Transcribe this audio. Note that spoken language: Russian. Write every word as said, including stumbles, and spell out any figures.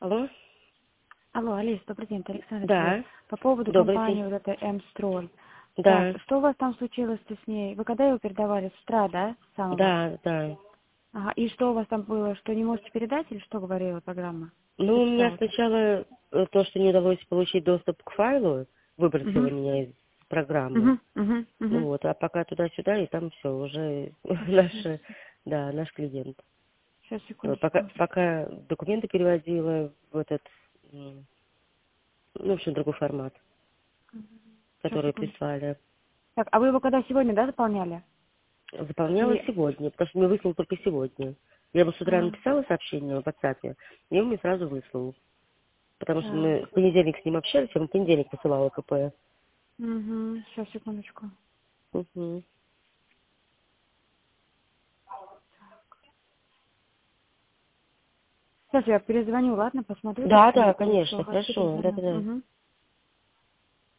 Алло? Алло, Алис, добрый день, это Александра Чуева. Да. По поводу Добрый компании день. вот этой М-Строль. Так, Да. что у вас там случилось-то с ней? Вы когда его передавали? С утра, да? С самого? Да, да. Ага, и что у вас там было? Что не можете передать или что говорила программа? Что Ну, у меня писала-то? сначала э, то, что не удалось получить доступ к файлу, выбросило Угу, меня из программы. угу, угу, Ну угу. вот, а пока туда-сюда, и там все, уже наш, Сейчас, да, наш клиент. сейчас, Вот, пока, секундочку. пока документы переводила в этот, м, ну, в общем, другой формат, Сейчас, который секундочку. прислали. Так, а вы его когда сегодня, да, заполняли? Заполняла Или... сегодня, потому что мне выслал только сегодня. Я ему с утра А, написала сообщение в WhatsApp, и он мне сразу выслал. Потому что так, мы в понедельник с ним общались, я ему в понедельник посылала КП. угу, сейчас, секундочку. Угу. Сейчас я перезвоню, ладно, посмотрю, Да, точнее, да, и конечно, все. Хорошо, хорошо, перезвоню. да-да-да. Угу.